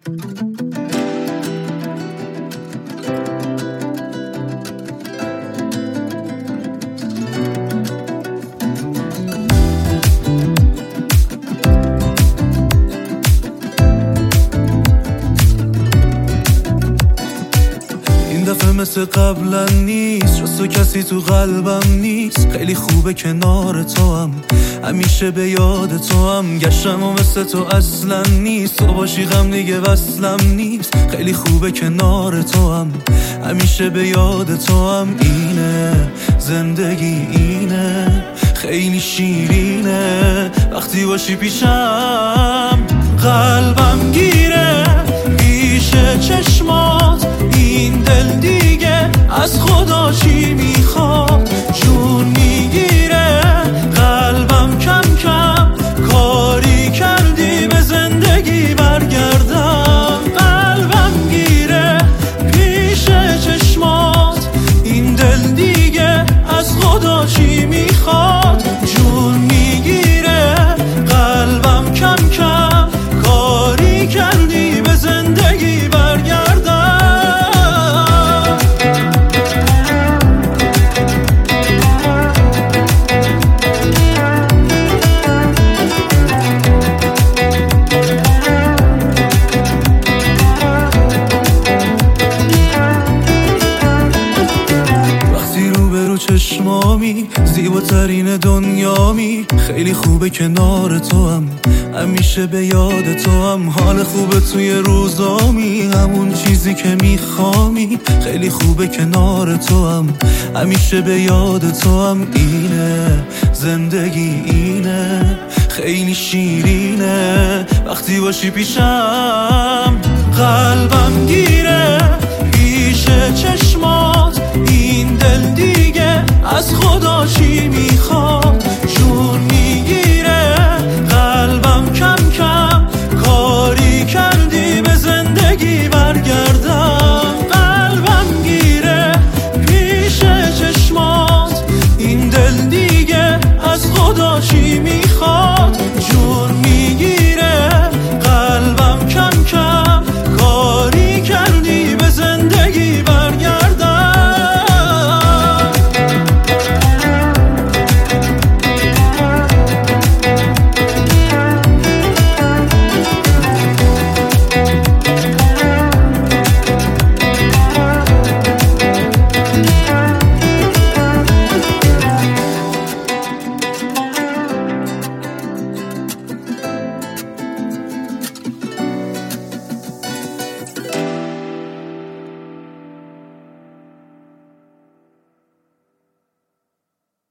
مثل قبلا نیست، جز تو کسی تو قلبم نیست. خیلی خوبه کنار تو هم، همیشه به یاد تو هم. گشتم و مثل تو اصلا نیست، تو باشی غم دیگه وصلم نیست. خیلی خوبه کنار تو هم، همیشه به یاد تو هم. اینه زندگی، اینه خیلی شیرینه وقتی باشی پیشم. قلبم گیره پیش چشمات، این دل دیگه از خدا چی میخواد؟ جون میگیره قلبم کم کم، کاری کردی به زندگی برگردم. قلبم گیره پیش چشمات، این دل دیگه از خدا چی میخواد؟ جون میگیره قلبم کم کم، کاری کردی به زندگی برگردم. چشمامی زیباترین دنیامی، خیلی خوبه کنار تو هم، همیشه به یاد تو هم. حال خوبه توی روزامی، همون چیزی که میخوامی. خیلی خوبه کنار تو هم، همیشه به یاد تو هم. اینه زندگی، اینه خیلی شیرینه وقتی باشی پیشم. قلبم گیره پیش چشمات، این دل دیگه از خدا چی میخواد؟